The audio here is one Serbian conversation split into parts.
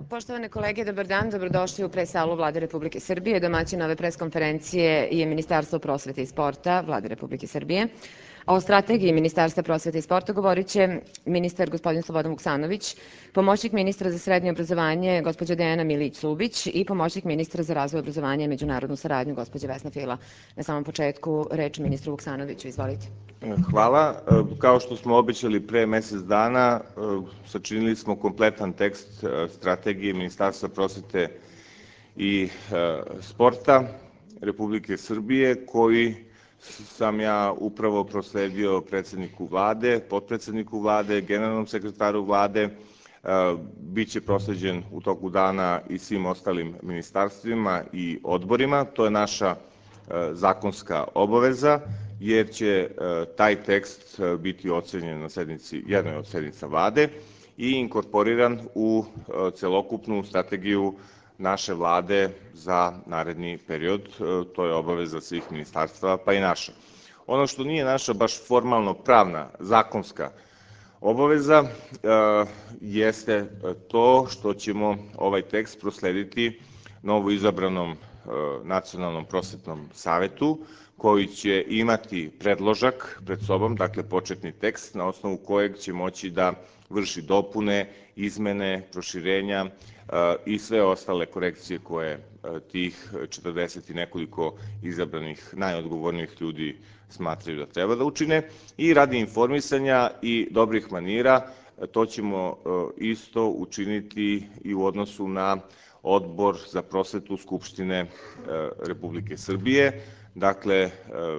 Poštovane kolege, dobar dan. Dobrodošli u pres-salu Vlade Republike Srbije. Domaćin ove pres-konferencije je Ministarstvo prosvete i sporta Vlade Republike Srbije. O strategiji Ministarstva prosvete i sporta govorit će ministar gospodin Slobodan Vuksanović, pomoćnik ministra za srednje obrazovanje gospođa Dejana Milić-Lubić i pomoćnik ministra za razvoj obrazovanja i međunarodnu saradnju gospođa Vesna Fila. Na samom početku reč ministru Vuksanoviću. Izvolite. Hvala. Kao što smo obećali pre mesec dana, sačinili smo kompletan tekst strategije Ministarstva prosvete i sporta Republike Srbije, koji sam ja upravo prosledio predsedniku vlade, potpredsedniku vlade, generalnom sekretaru vlade. Biće prosleđen u toku dana i svim ostalim ministarstvima i odborima. To je naša zakonska obaveza, jer će taj tekst biti ocenjen na jednoj od sednica vlade i inkorporiran u celokupnu strategiju naše vlade za naredni period. To je obaveza svih ministarstva, pa i naša. Ono što nije naša baš formalno pravna, zakonska obaveza, jeste to što ćemo ovaj tekst proslediti novo izabranom Nacionalnom prosvetnom savetu, koji će imati predložak pred sobom, dakle početni tekst, na osnovu kojeg će moći da vrši dopune, izmene, proširenja i sve ostale korekcije koje tih 40 i nekoliko izabranih najodgovornijih ljudi smatraju da treba da učine. I radi informisanja i dobrih manira, to ćemo isto učiniti i u odnosu na Odbor za prosvetu Skupštine Republike Srbije. Dakle,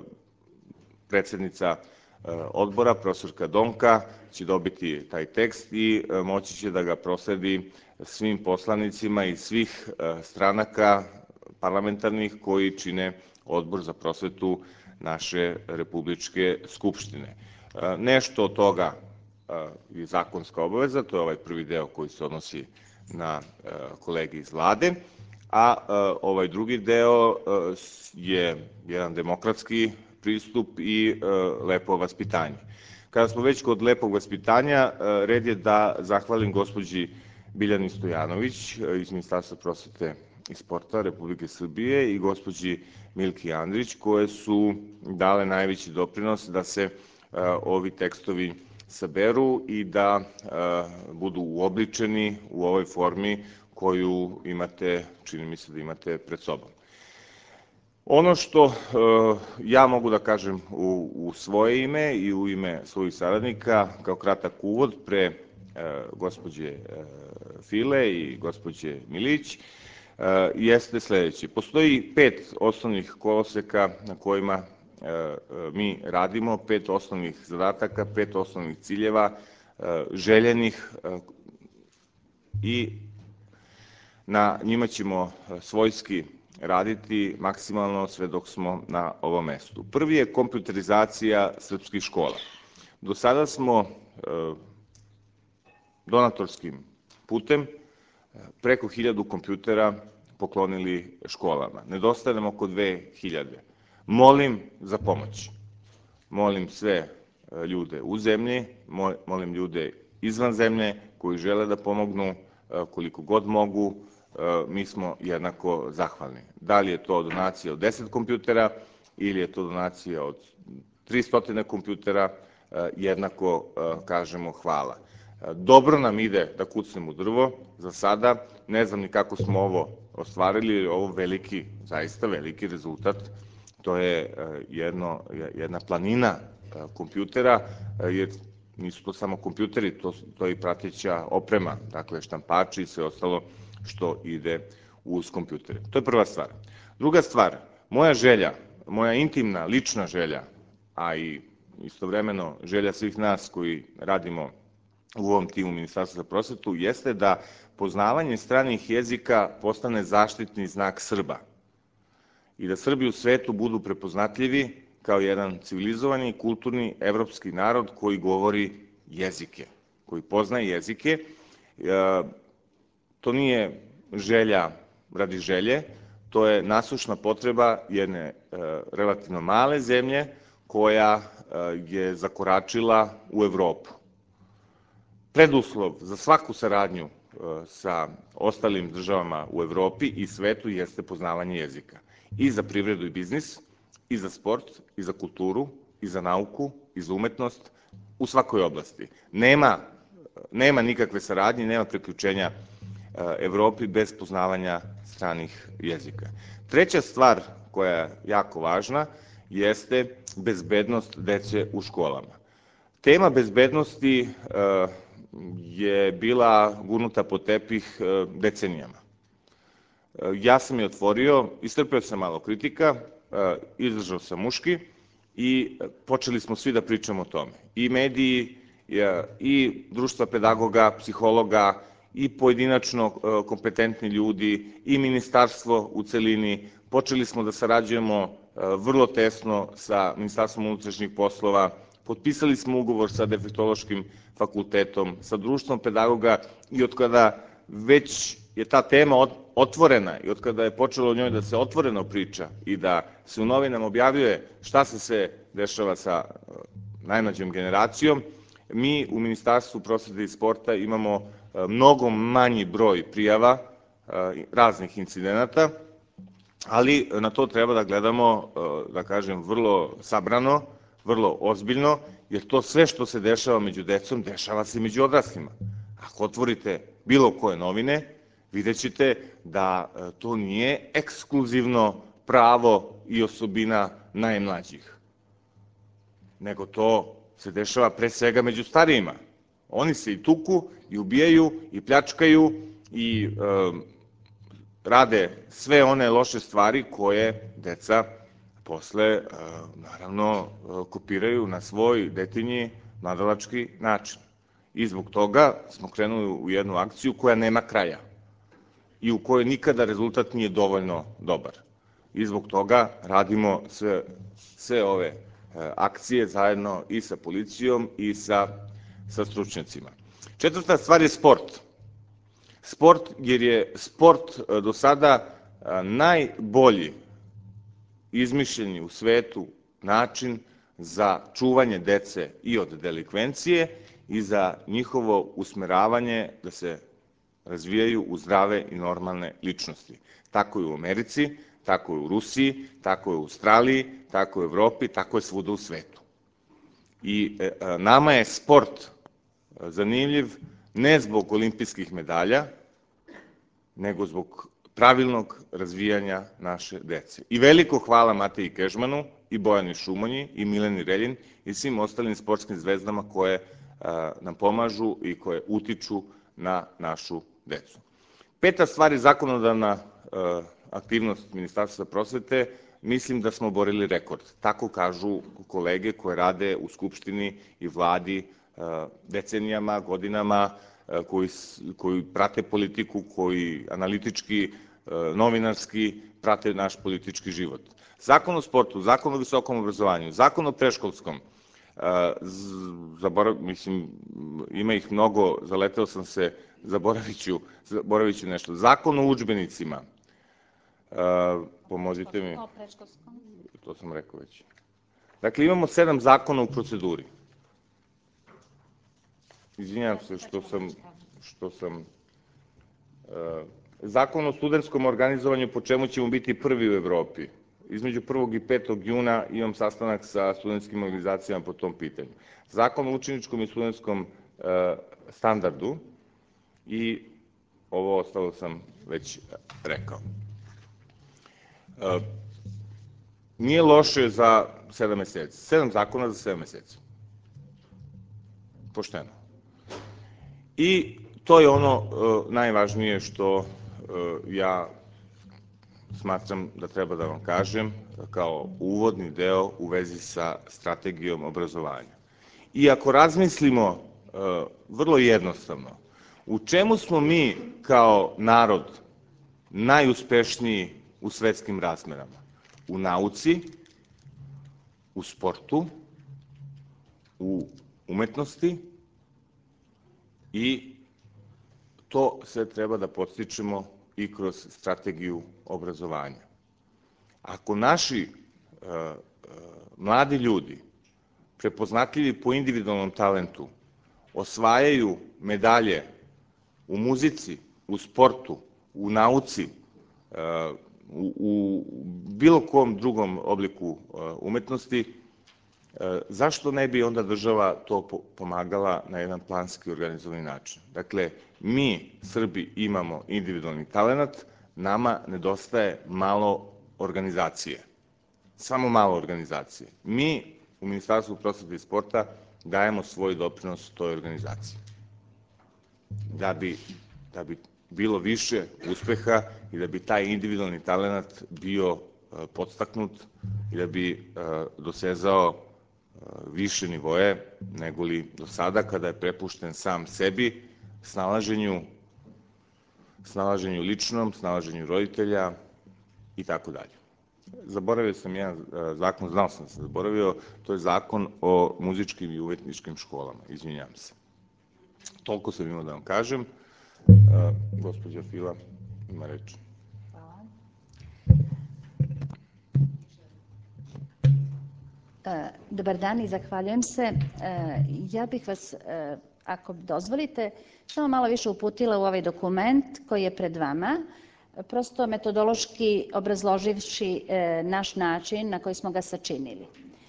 predsednica odbora, profesorka Donka, će dobiti taj tekst i moći će da ga prosledi svim poslanicima iz svih stranaka parlamentarnih koji čine Odbor za prosvetu naše Republičke Skupštine. Nešto od toga je zakonska obaveza, to je ovaj prvi deo koji se odnosi na kolege iz vlade, a ovaj drugi deo je jedan demokratski pristup i lepo vaspitanje. Kada smo već kod lepog vaspitanja, red je da zahvalim gospođi Biljani Stojanović iz Ministarstva prosvete i sporta Republike Srbije i gospođi Milki Andrić, koje su dale najveći doprinos da se ovi tekstovi saberu i da budu uobličeni u ovoj formi koju imate, čini mi se da imate pred sobom. Ono što ja mogu da kažem u svoje ime i u ime svojih saradnika, kao kratak uvod pre gospođe File i gospođe Milić, jeste sledeći. Postoji 5 osnovnih koloseka na kojima mi radimo, 5 osnovnih zadataka, 5 osnovnih ciljeva, željenih, i na njima ćemo svojski raditi maksimalno sve dok smo na ovom mestu. Prvi je kompjuterizacija srpskih škola. Do sada smo donatorskim putem preko 1000 kompjutera poklonili školama. Nedostaje nam oko 2000. Molim za pomoć. Molim sve ljude u zemlji, molim ljude izvan zemlje koji žele da pomognu koliko god mogu, mi smo jednako zahvalni. Da li je to donacija od 10 kompjutera ili je to donacija od 300 kompjutera, jednako kažemo hvala. Dobro nam ide da kucnemo u drvo za sada, ne znam ni kako smo ovo ostvarili, ovo veliki, zaista veliki rezultat. To je jedna planina kompjutera, jer nisu to samo kompjuteri, to je i prateća oprema, dakle štampači i sve ostalo što ide uz kompjutere. To je prva stvar. Druga stvar, moja želja, moja intimna, lična želja, a i istovremeno želja svih nas koji radimo u ovom timu Ministarstva za prosvetu, jeste da poznavanje stranih jezika postane zaštitni znak Srba i da Srbi u svetu budu prepoznatljivi kao jedan civilizovani, kulturni, evropski narod koji govori jezike, koji poznaje jezike. To nije želja radi želje, to je nasušna potreba jedne relativno male zemlje koja je zakoračila u Evropu. Preduslov za svaku saradnju sa ostalim državama u Evropi i svetu jeste poznavanje jezika. I za privredu i biznis, i za sport, i za kulturu, i za nauku, i za umetnost, u svakoj oblasti. Nema nikakve saradnje, nema priključenja Evropi bez poznavanja stranih jezika. Treća stvar koja je jako važna jeste bezbednost dece u školama. Tema bezbednosti je bila gurnuta pod tepih decenijama. Ja sam je otvorio, istrpeo sam malo kritika, izdržao sam muški i počeli smo svi da pričamo o tome. I mediji, i društva pedagoga, psihologa, i pojedinačno kompetentni ljudi, i ministarstvo u celini. Počeli smo da sarađujemo vrlo tesno sa Ministarstvom unutrašnjih poslova, potpisali smo ugovor sa Defektološkim fakultetom, sa društvom pedagoga i od kada već je ta tema otvorena i od kada je počelo o njoj da se otvoreno priča i da se u novinama objavljuje šta se sve dešava sa najmlađom generacijom, mi u Ministarstvu prosvete i sporta imamo mnogo manji broj prijava raznih incidenata, ali na to treba da gledamo, da kažem, vrlo sabrano, vrlo ozbiljno, jer to sve što se dešava među decom, dešava se među odraslima. Ako otvorite bilo koje novine, vidjet ćete da to nije ekskluzivno pravo i osobina najmlađih, nego to se dešava pre svega među starijima. Oni se i tuku, i ubijaju, i pljačkaju, i rade sve one loše stvari koje deca posle, naravno, kopiraju na svoj detinji mladalački način. I zbog toga smo krenuli u jednu akciju koja nema kraja i u kojoj nikada rezultat nije dovoljno dobar. I zbog toga radimo sve ove akcije zajedno i sa policijom i sa stručnjacima. Četvrta stvar je sport. Sport, jer je sport do sada najbolji izmišljeni u svetu način za čuvanje dece i od delikvencije i za njihovo usmeravanje da se razvijaju u zdrave i normalne ličnosti. Tako je u Americi, tako je u Rusiji, tako je u Australiji, tako je u Evropi, tako je svuda u svetu. I nama je sport zanimljiv ne zbog olimpijskih medalja, nego zbog pravilnog razvijanja naše dece. I veliko hvala Mateji Kežmanu, i Bojani Šumonji, i Mileni Reljin, i svim ostalim sportskim zvezdama koje nam pomažu i koje utiču na našu decu. Peta stvar je zakonodavna aktivnost Ministarstva prosvete. Mislim da smo oborili rekord. Tako kažu kolege koje rade u Skupštini i vladi decenijama, godinama, koji prate politiku, koji analitički, novinarski prate naš politički život. Zakon o sportu, zakon o visokom obrazovanju, zakon o predškolskom, mislim, ima ih mnogo, zaleteo sam se, zaboravit ću nešto. Zakon o udžbenicima, pomozite mi. To sam rekao već. Dakle, imamo 7 zakona u proceduri. Izvinjam se što sam... Zakon o studentskom organizovanju, po čemu ćemo biti prvi u Evropi. Između 1. i 5. juna imam sastanak sa studentskim organizacijama po tom pitanju. Zakon o učeničkom i studentskom standardu i ovo ostalo sam već rekao. Nije loše za 7 meseci. 7 zakona za 7 meseci. Pošteno. I to je ono najvažnije što ja smatram da treba da vam kažem kao uvodni deo u vezi sa strategijom obrazovanja. I ako razmislimo vrlo jednostavno, u čemu smo mi kao narod najuspešniji u svetskim razmerama? U nauci, u sportu, u umetnosti, i to sve treba da podstičemo i kroz strategiju obrazovanja. Ako naši mladi ljudi, prepoznatljivi po individualnom talentu, osvajaju medalje u muzici, u sportu, u nauci, u bilo kom drugom obliku umetnosti, zašto ne bi onda država to pomagala na jedan planski organizovani način? Dakle, mi, Srbi, imamo individualni talenat, nama nedostaje malo organizacije. Samo malo organizacije. Mi u Ministarstvu prosvete i sporta dajemo svoj doprinos toj organizaciji. Da bi bilo više uspeha i da bi taj individualni talenat bio podstaknut i da bi dosezao više nivoje nego li do sada kada je prepušten sam sebi, snalaženju ličnom, snalaženju roditelja i tako dalje. Zaboravio sam jedan zakon, znao sam se zaboravio, to je zakon o muzičkim i umetničkim školama, izvinjavam se. Toliko sam imao da vam kažem. Gospođa Fila ima reč. Hvala. Dobar dan i zahvaljujem se. Ja bih vas, ako dozvolite, samo malo više uputila u ovaj dokument koji je pred vama, prosto metodološki obrazloživši naš način na koji smo ga sačinili.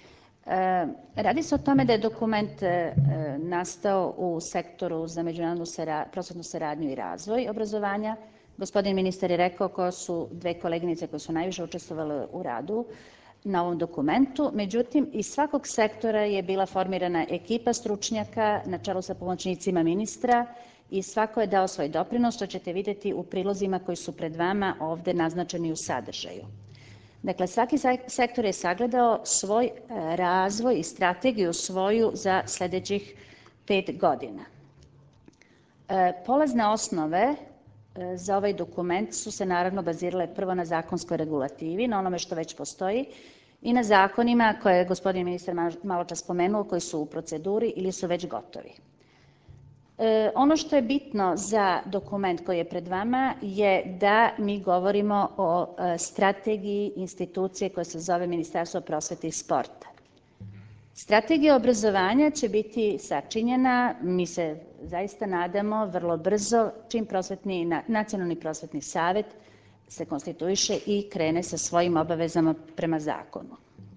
Radi se o tome da je dokument nastao u sektoru za međunarodnu prosvetnu saradnju i razvoj obrazovanja. Gospodin ministar je rekao ko su dve koleginice koje su najviše učestvovale u radu na ovom dokumentu. Međutim, iz svakog sektora je bila formirana ekipa stručnjaka na čelu sa pomoćnicima ministra i svako je dao svoj doprinos, što ćete vidjeti u prilozima koji su pred vama ovde naznačeni u sadržaju. Dakle, svaki sektor je sagledao svoj razvoj i strategiju svoju za sljedećih 5 godina. Polazne osnove za ovaj dokument su se naravno bazirale prvo na zakonskoj regulativi, na onome što već postoji i na zakonima koje je gospodin ministar malo čas spomenuo, koji su u proceduri ili su već gotovi. Ono što je bitno za dokument koji je pred vama je da mi govorimo o strategiji institucije koja se zove Ministarstvo prosvete i sporta. Strategija obrazovanja će biti sačinjena, mi se zaista nadamo, vrlo brzo, čim Nacionalni prosvetni savet se konstituiše i krene sa svojim obavezama prema zakonu.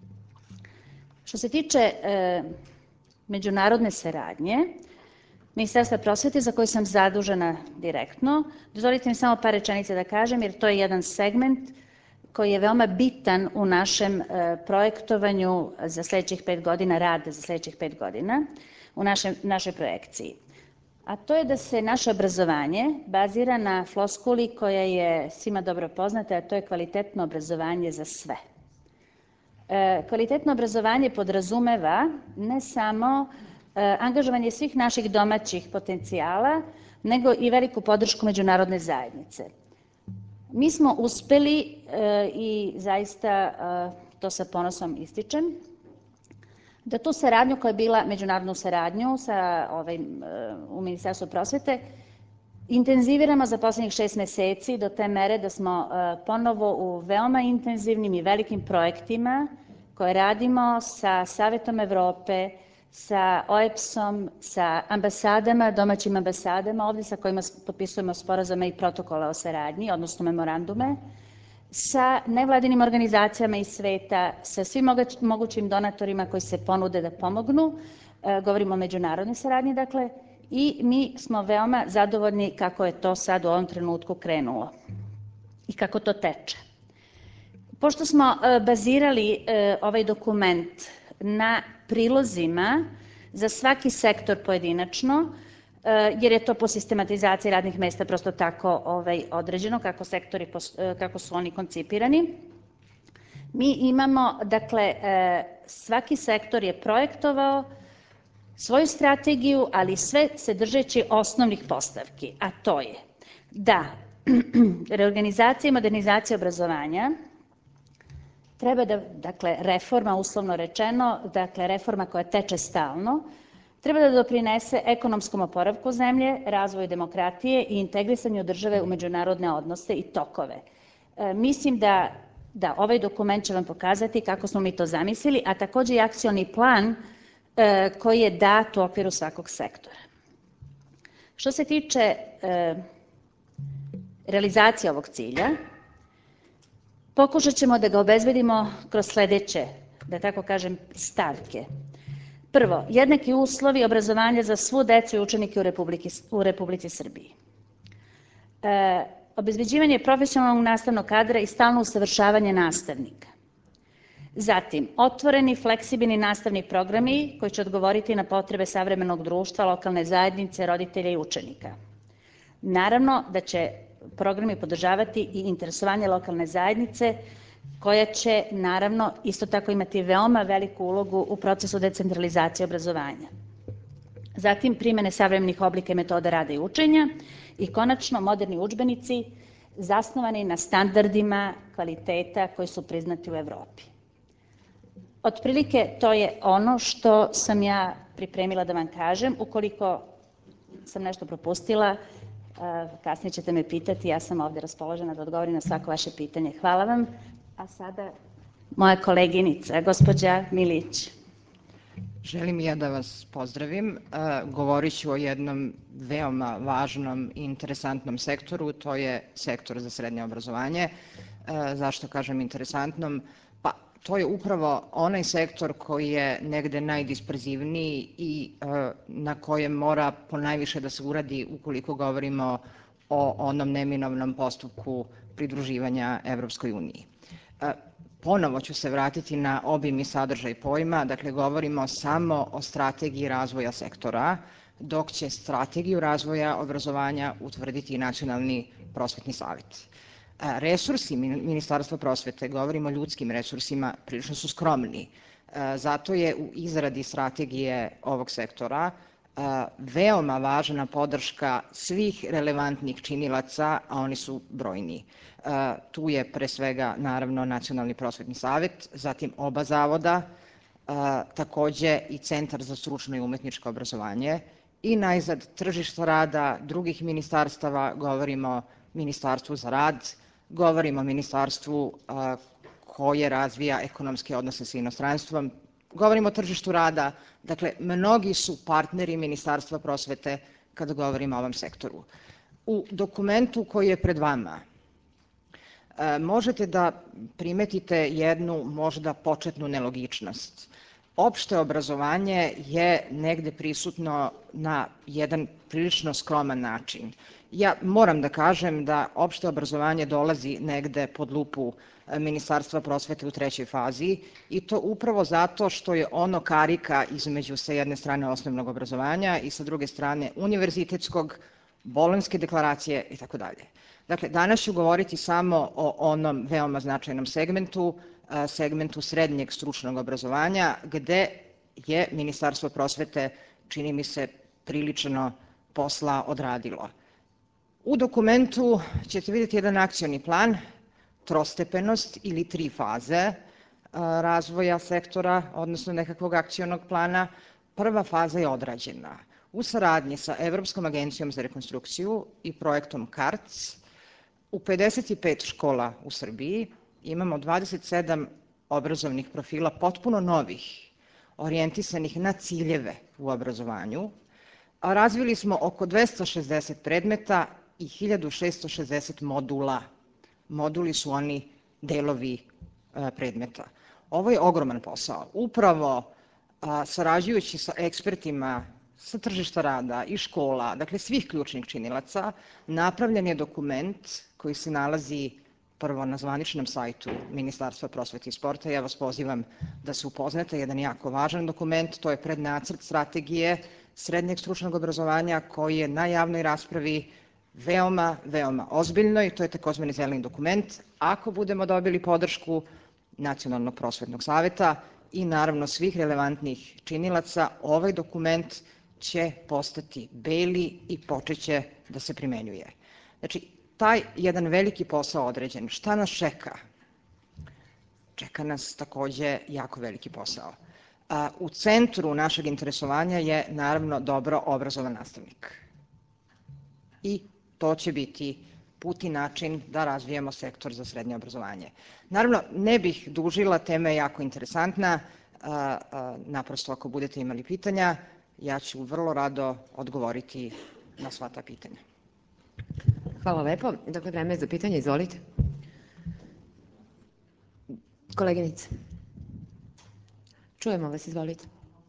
Što se tiče međunarodne saradnje, Ministarstva prosvete, za koju sam zadužena direktno, dozvolite mi samo par rečenica da kažem, jer to je jedan segment koji je veoma bitan u našem projektovanju za sljedećih 5 godina, rada za sljedećih 5 godina, u našoj projekciji. A to je da se naše obrazovanje bazira na floskuli koja je svima dobro poznata, a to je kvalitetno obrazovanje za sve. Kvalitetno obrazovanje podrazumeva ne samo angažovanje svih naših domaćih potencijala, nego i veliku podršku međunarodne zajednice. Mi smo uspeli i zaista to sa ponosom ističem, da tu saradnju koja je bila međunarodnu saradnju u Ministarstvu prosvete intenziviramo za poslednjih 6 meseci do te mere da smo ponovo u veoma intenzivnim i velikim projektima koje radimo sa Savetom Evrope, sa OEBS-om, sa ambasadama, domaćim ambasadama, ovdje sa kojima potpisujemo sporazume i protokole o saradnji, odnosno memorandume, sa nevladinim organizacijama iz sveta, sa svim mogućim donatorima koji se ponude da pomognu, govorimo o međunarodnoj saradnji, dakle, i mi smo veoma zadovoljni kako je to sad u ovom trenutku krenulo i kako to teče. Pošto smo bazirali ovaj dokument na prilozima za svaki sektor pojedinačno, jer je to po sistematizaciji radnih mesta prosto tako određeno, kako su oni koncipirani. Mi imamo, dakle, svaki sektor je projektovao svoju strategiju, ali sve se držeći osnovnih postavki, a to je da reorganizacija i modernizacija obrazovanja treba da, dakle, reforma, uslovno rečeno, dakle, reforma koja teče stalno, treba da doprinese ekonomskom oporavku zemlje, razvoju demokratije i integrisanju države u međunarodne odnose i tokove. Mislim da ovaj dokument će vam pokazati kako smo mi to zamislili, a takođe i akcioni plan koji je dat u okviru svakog sektora. Što se tiče realizacije ovog cilja, pokušat ćemo da ga obezbedimo kroz sledeće, da tako kažem, stavke. Prvo, jednaki uslovi obrazovanja za svu decu i učenike u Republici Srbiji. Obezbeđivanje profesionalnog nastavnog kadra i stalno usavršavanje nastavnika. Zatim, otvoreni, fleksibilni nastavni programi koji će odgovoriti na potrebe savremenog društva, lokalne zajednice, roditelja i učenika. Naravno da će programi podržavati i interesovanje lokalne zajednice koja će, naravno, isto tako imati veoma veliku ulogu u procesu decentralizacije obrazovanja. Zatim, primene savremenih oblika i metoda rada i učenja i konačno moderni udžbenici zasnovani na standardima kvaliteta koji su priznati u Evropi. Otprilike, to je ono što sam ja pripremila da vam kažem. Ukoliko sam nešto propustila, kasnije ćete me pitati, ja sam ovde raspoložena da odgovorim na svako vaše pitanje. Hvala vam. A sada moja koleginica, gospođa Milić. Želim i ja da vas pozdravim. Govorit ću o jednom veoma važnom i interesantnom sektoru, to je sektor za srednje obrazovanje. Zašto kažem interesantnom? Pa to je upravo onaj sektor koji je negde najdisperzivniji i na kojem mora ponajviše da se uradi ukoliko govorimo o onom neminovnom postupku pridruživanja Evropskoj uniji. Ponovo ću se vratiti na obim i sadržaj pojma, dakle govorimo samo o strategiji razvoja sektora, dok će strategiju razvoja obrazovanja utvrditi Nacionalni prosvetni savet. Resursi Ministarstva prosvete, govorimo o ljudskim resursima, prilično su skromni. Zato je u izradi strategije ovog sektora veoma važna podrška svih relevantnih činilaca, a oni su brojni. Tu je pre svega naravno Nacionalni prosvetni savet, zatim oba zavoda, takođe i Centar za stručno i umetničko obrazovanje i najzad tržišta rada drugih ministarstava, govorimo o Ministarstvu za rad, govorimo o ministarstvu koje razvija ekonomske odnose sa inostranstvom, govorimo o tržištu rada, dakle, mnogi su partneri Ministarstva prosvete kada govorimo o ovom sektoru. U dokumentu koji je pred vama možete da primetite jednu možda početnu nelogičnost. Opšte obrazovanje je negde prisutno na jedan prilično skroman način. Ja moram da kažem da opšte obrazovanje dolazi negde pod lupu Ministarstva prosvete u trećoj fazi i to upravo zato što je ono karika između sa jedne strane osnovnog obrazovanja i sa druge strane univerzitetskog, Bolonjske deklaracije i tako dalje. Dakle, danas ću govoriti samo o onom veoma značajnom segmentu srednjeg stručnog obrazovanja, gde je Ministarstvo prosvete, čini mi se, prilično posla odradilo. U dokumentu ćete vidjeti jedan akcioni plan, trostepenost ili 3 faze razvoja sektora, odnosno nekakvog akcionog plana. Prva faza je odrađena. U saradnji sa Evropskom agencijom za rekonstrukciju i projektom CARTS u 55 škola u Srbiji imamo 27 obrazovnih profila potpuno novih, orijentisanih na ciljeve u obrazovanju, a razvili smo oko 260 predmeta i 1660 modula. Moduli su oni delovi predmeta. Ovo je ogroman posao. Upravo sarađujući sa ekspertima sa tržišta rada i škola, dakle svih ključnih činilaca, napravljen je dokument koji se nalazi prvo na zvaničnom sajtu Ministarstva prosvete i sporta. Ja vas pozivam da se upoznate, jedan jako važan dokument, to je prednacrt strategije srednjeg stručnog obrazovanja koji je na javnoj raspravi veoma, veoma ozbiljno i to je takozvani zeleni dokument. Ako budemo dobili podršku Nacionalnog prosvetnog saveta i naravno svih relevantnih činilaca, ovaj dokument će postati beli i počeće da se primenjuje. Znači, taj jedan veliki posao određen. Šta nas čeka? Čeka nas takođe jako veliki posao. U centru našeg interesovanja je naravno dobro obrazovan nastavnik. I to će biti put i način da razvijemo sektor za srednje obrazovanje. Naravno, ne bih dužila, tema je jako interesantna, naprosto ako budete imali pitanja, ja ću vrlo rado odgovoriti na sva ta pitanja. Hvala lepo. Dakle, vreme je za pitanje. Izvolite. Koleginice. Čujemo vas, izvolite.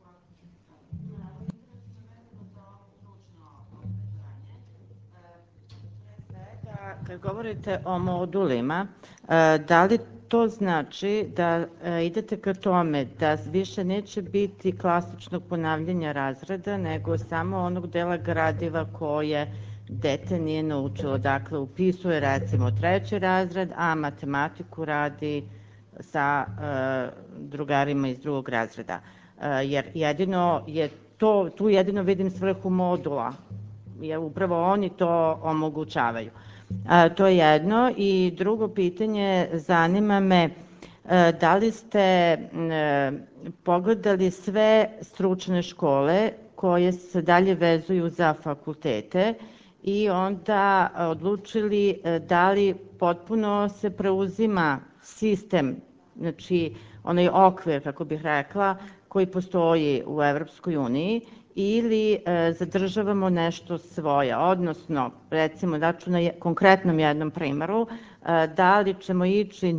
Kad govorite o modulima, da li to znači da idete ka tome da više neće biti klasičnog ponavljanja razreda, nego samo onog dela gradiva koje dete nije naučilo? Dakle, upisuje recimo 3. razred, a matematiku radi sa drugarima iz 2. razreda. Jer jedino je to, tu jedino vidim svrhu modula, jer upravo oni to omogućavaju. To je jedno. I drugo pitanje, zanima me da li ste pogledali sve stručne škole koje se dalje vezuju za fakultete i onda odlučili da li potpuno se preuzima sistem, znači onaj okvir, kako bih rekla, koji postoji u Evropskoj uniji, ili zadržavamo nešto svoje, odnosno, recimo, daću na konkretnom jednom primeru, da li ćemo ići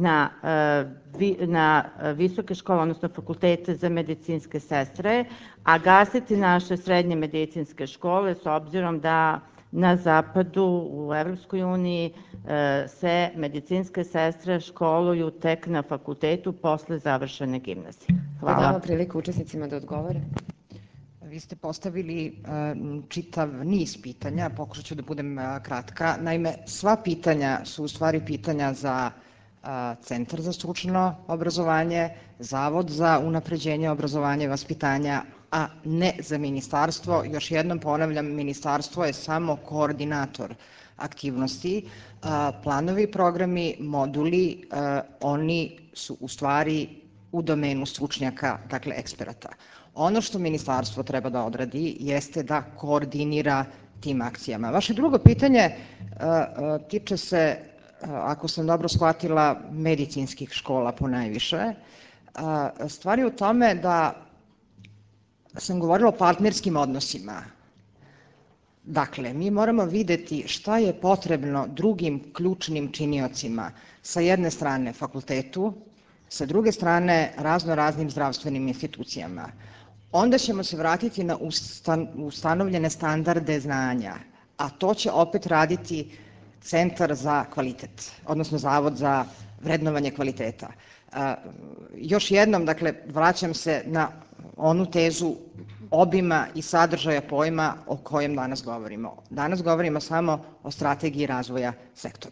na visoke škole, odnosno fakultete za medicinske sestre, a gasiti naše srednje medicinske škole, s obzirom da na zapadu, u Evropskoj uniji, se medicinske sestre školuju tek na fakultetu posle završene gimnazije. Hvala. Damo priliku učesnicima da odgovore. Vi ste postavili čitav niz pitanja, pokušat ću da budem kratka. Naime, sva pitanja su u stvari pitanja za Centar za stručno obrazovanje, Zavod za unapređenje obrazovanja i vaspitanja, a ne za ministarstvo. Još jednom ponavljam, ministarstvo je samo koordinator aktivnosti. Planovi, programi, moduli, oni su u stvari u domenu stručnjaka, dakle eksperata. Ono što ministarstvo treba da odradi jeste da koordinira tim akcijama. Vaše drugo pitanje tiče se, ako sam dobro shvatila, medicinskih škola ponajviše. Stvar je u tome da sam govorila o partnerskim odnosima. Dakle, mi moramo videti šta je potrebno drugim ključnim činiocima, sa jedne strane fakultetu, sa druge strane raznoraznim zdravstvenim institucijama. Onda ćemo se vratiti na ustanovljene standarde znanja, a to će opet raditi Centar za kvalitet, odnosno Zavod za vrednovanje kvaliteta. Još jednom, dakle, vraćam se na onu tezu obima i sadržaja pojma o kojem danas govorimo. Danas govorimo samo o strategiji razvoja sektora.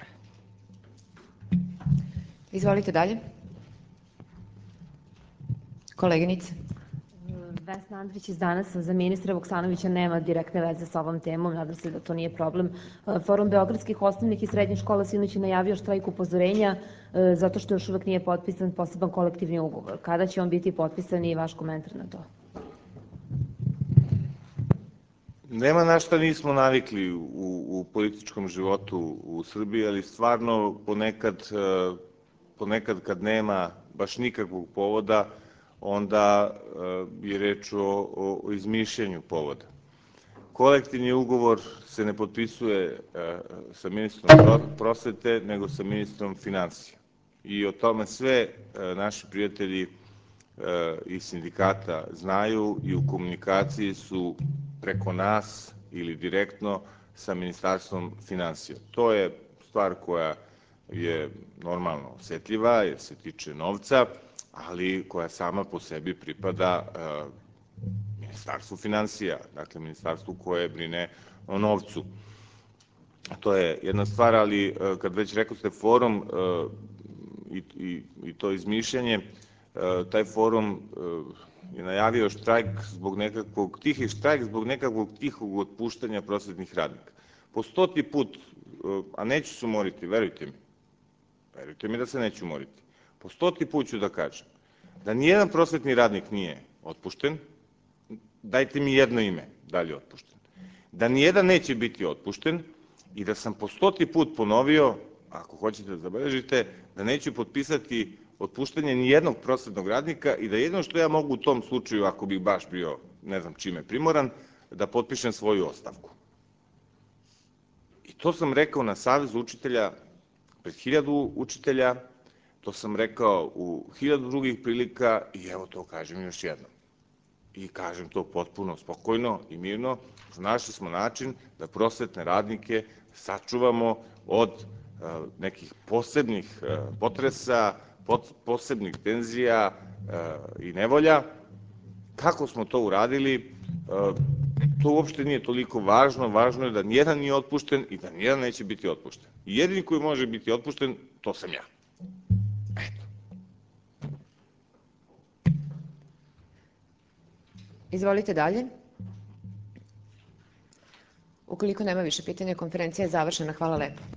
Izvolite dalje. Koleginice. Vesna Andrić iz Danasa. Za ministra Vuksanovića nema direktne veze sa ovom temom, nadam se da to nije problem. Forum beogradskih osnovnih i srednjih škola sinoć je najavio štrajk upozorenja zato što još uvek nije potpisan poseban kolektivni ugovor. Kada će on biti potpisan i vaš komentar na to? Nema na šta nismo navikli u političkom životu u Srbiji, ali stvarno ponekad kad nema baš nikakvog povoda, onda je reč o izmišljanju povoda. Kolektivni ugovor se ne potpisuje sa ministrom prosvete, nego sa ministrom finansija. I o tome sve naši prijatelji iz sindikata znaju i u komunikaciji su preko nas ili direktno sa ministarstvom finansija. To je stvar koja je normalno osetljiva jer se tiče novca, ali koja sama po sebi pripada ministarstvu finansija, dakle ministarstvu koje brine o novcu. To je jedna stvar, ali kad već rekao ste forum i to izmišljanje, taj forum je najavio štrajk zbog nekakvog, tihi štrajk zbog nekakvog tihog otpuštanja prosvetnih radnika. Po 100. put, a neću se umoriti, verujte mi da se neću umoriti, po 100. put ću da kažem da nijedan prosvetni radnik nije otpušten, dajte mi jedno ime da li je otpušten, da nijedan neće biti otpušten i da sam po 100. put ponovio, ako hoćete da zabeležite, da neću potpisati otpuštanje nijednog prosvetnog radnika i da jedino što ja mogu u tom slučaju, ako bih baš bio ne znam čime primoran, da potpišem svoju ostavku. to sam rekao na Savezu učitelja pred 1000 učitelja, to sam rekao u 1000 drugih prilika i evo to kažem još jednom. I kažem to potpuno spokojno i mirno, našli smo način da prosvetne radnike sačuvamo od nekih posebnih potresa, posebnih tenzija i nevolja. Kako smo to uradili, to uopšte nije toliko važno, važno je da nijedan nije otpušten i da nijedan neće biti otpušten. Jedini koji može biti otpušten, to sam ja. Izvolite dalje. Ukoliko nema više pitanja, konferencija je završena. Hvala lepo.